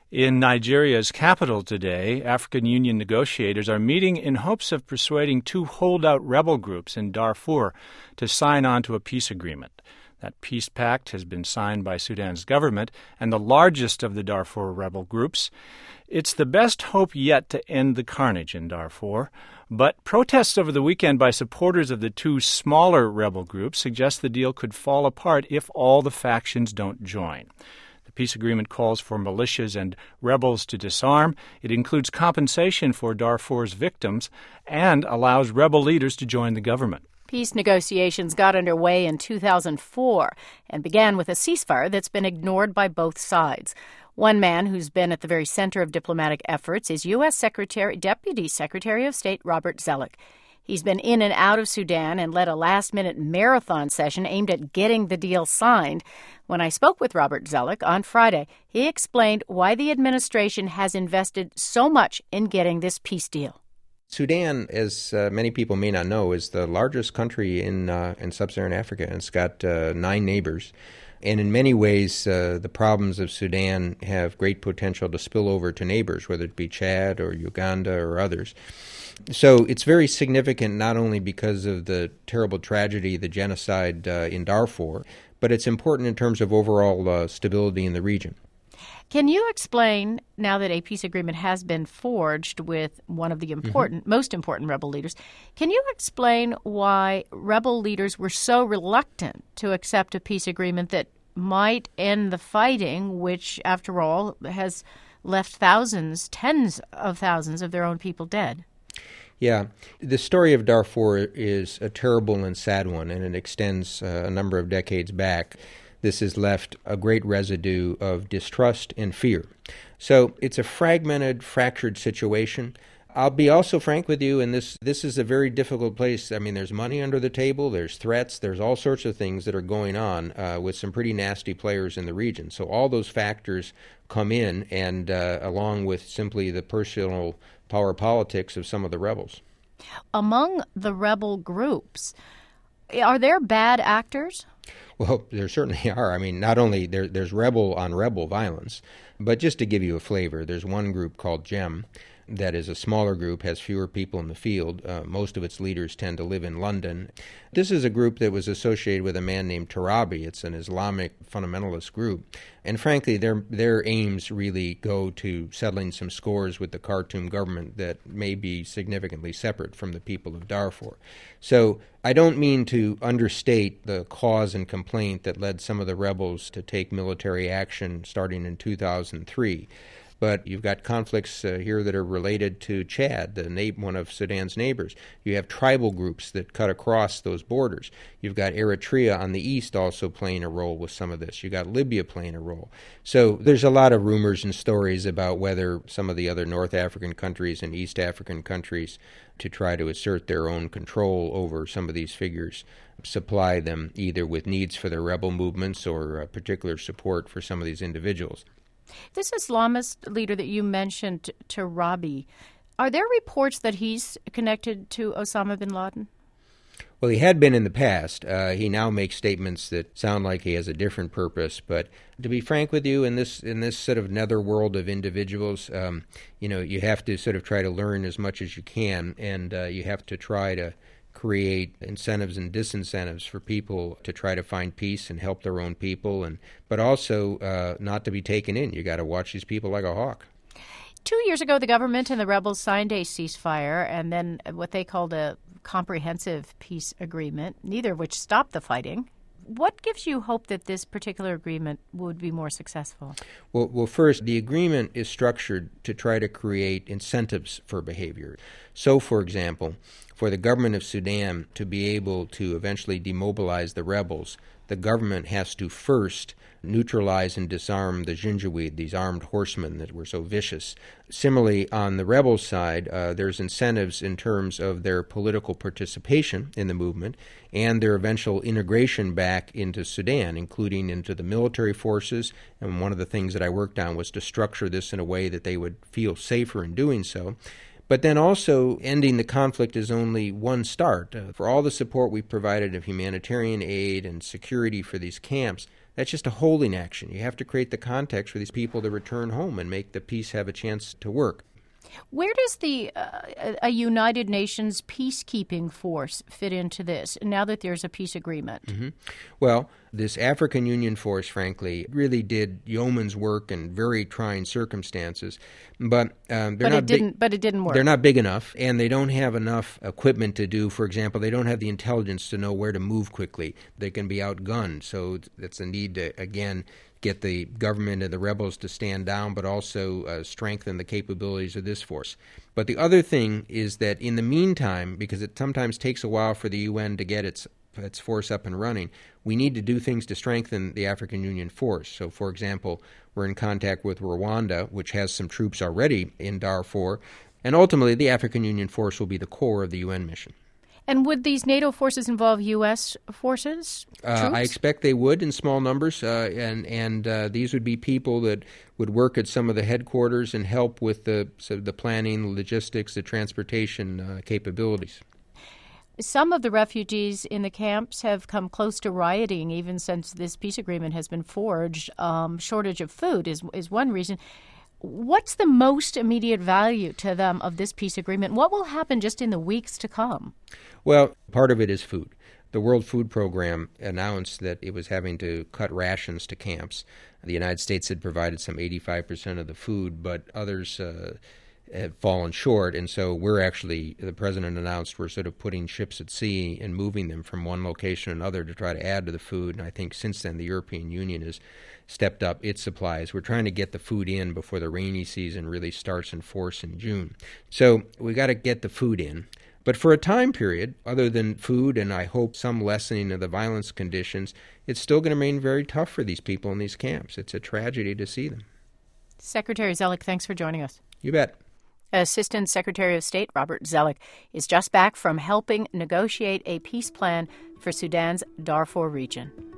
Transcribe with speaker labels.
Speaker 1: In Nigeria's capital today, African Union negotiators are meeting in hopes of persuading two holdout rebel groups in Darfur to sign on to a peace agreement. That peace pact has been signed by Sudan's government and the largest of the Darfur rebel groups. It's the best hope yet to end the carnage in Darfur, but protests over the weekend by supporters of the two smaller rebel groups suggest the deal could fall apart if all the factions don't join. The peace agreement calls for militias and rebels to disarm. It includes compensation for Darfur's victims and allows rebel leaders to join the government.
Speaker 2: Peace negotiations got underway in 2004 and began with a ceasefire that's been ignored by both sides. One man who's been at the very center of diplomatic efforts is U.S. Deputy Secretary of State Robert Zoellick. He's been in and out of Sudan and led a last-minute marathon session aimed at getting the deal signed. When I spoke with Robert Zoellick on Friday, he explained why the administration has invested so much in getting this peace deal.
Speaker 3: Sudan, as many people may not know, is the largest country in sub-Saharan Africa, and it's got 9 neighbors. And in many ways, the problems of Sudan have great potential to spill over to neighbors, whether it be Chad or Uganda or others. So it's very significant not only because of the terrible tragedy, the genocide in Darfur, but it's important in terms of overall stability in the region.
Speaker 2: Can you explain, now that a peace agreement has been forged with one of the most important rebel leaders, can you explain why rebel leaders were so reluctant to accept a peace agreement that might end the fighting, which, after all, has left thousands, tens of thousands of their own people dead?
Speaker 3: Yeah. The story of Darfur is a terrible and sad one, and it extends a number of decades back. This has left a great residue of distrust and fear. So it's a fragmented, fractured situation. I'll be also frank with you, and this is a very difficult place. I mean, there's money under the table, there's threats, there's all sorts of things that are going on with some pretty nasty players in the region. So all those factors come in, and along with simply the personal power politics of some of the rebels.
Speaker 2: Among the rebel groups, are there bad actors?
Speaker 3: Well, there certainly are. I mean, not only there's rebel-on-rebel violence, but just to give you a flavor, there's one group called GEM that is a smaller group, has fewer people in the field. Most of its leaders tend to live in London. This is a group that was associated with a man named Tarabi. It's an Islamic fundamentalist group. And frankly, their aims really go to settling some scores with the Khartoum government that may be significantly separate from the people of Darfur. So I don't mean to understate the cause and complaint that led some of the rebels to take military action starting in 2003. But you've got conflicts here that are related to Chad, one of Sudan's neighbors. You have tribal groups that cut across those borders. You've got Eritrea on the east also playing a role with some of this. You've got Libya playing a role. So there's a lot of rumors and stories about whether some of the other North African countries and East African countries, to try to assert their own control over some of these figures, supply them either with needs for their rebel movements or particular support for some of these individuals.
Speaker 2: This Islamist leader that you mentioned, Tarabi, are there reports that he's connected to Osama bin Laden?
Speaker 3: Well, he had been in the past. He now makes statements that sound like he has a different purpose. But to be frank with you, in this sort of netherworld of individuals, you have to sort of try to learn as much as you can, and you have to try to create incentives and disincentives for people to try to find peace and help their own people, but also not to be taken in. You got to watch these people like a hawk.
Speaker 2: 2 years ago, the government and the rebels signed a ceasefire and then what they called a comprehensive peace agreement, neither of which stopped the fighting. What gives you hope that this particular agreement would be more successful?
Speaker 3: Well, first, the agreement is structured to try to create incentives for behavior. So, for example, for the government of Sudan to be able to eventually demobilize the rebels, the government has to first neutralize and disarm the Janjaweed, these armed horsemen that were so vicious. Similarly, on the rebel side, there's incentives in terms of their political participation in the movement and their eventual integration back into Sudan, including into the military forces. And one of the things that I worked on was to structure this in a way that they would feel safer in doing so. But then also, ending the conflict is only one start. For all the support we provided of humanitarian aid and security for these camps, That's just a holding action. You have to create the context for these people to return home and make the peace have a chance to work.
Speaker 2: Where does a United Nations peacekeeping force fit into this, now that there's a peace agreement?
Speaker 3: Mm-hmm. Well, this African Union force, frankly, really did yeoman's work in very trying circumstances, but it
Speaker 2: didn't work.
Speaker 3: They're not big enough, and they don't have enough equipment to do. For example, they don't have the intelligence to know where to move quickly. They can be outgunned, so that's a need to again get the government and the rebels to stand down, but also strengthen the capabilities of this force. But the other thing is that in the meantime, because it sometimes takes a while for the UN to get its force up and running, we need to do things to strengthen the African Union force. So, for example, we're in contact with Rwanda, which has some troops already in Darfur, and ultimately the African Union force will be the core of the UN mission.
Speaker 2: And would these NATO forces involve U.S. forces?
Speaker 3: I expect they would in small numbers, and these would be people that would work at some of the headquarters and help with the planning, logistics, the transportation capabilities.
Speaker 2: Some of the refugees in the camps have come close to rioting even since this peace agreement has been forged. Shortage of food is one reason. What's the most immediate value to them of this peace agreement? What will happen just in the weeks to come?
Speaker 3: Well, part of it is food. The World Food Program announced that it was having to cut rations to camps. The United States had provided some 85% of the food, but others have fallen short, and so the president announced we're sort of putting ships at sea and moving them from one location to another to try to add to the food, and I think since then the European Union has stepped up its supplies. We're trying to get the food in before the rainy season really starts in force in June. So we got to get the food in. But for a time period, other than food and I hope some lessening of the violence conditions, it's still going to remain very tough for these people in these camps. It's a tragedy to see them.
Speaker 2: Secretary Zellick, thanks for joining us.
Speaker 3: You bet.
Speaker 2: Assistant Secretary of State Robert Zellick is just back from helping negotiate a peace plan for Sudan's Darfur region.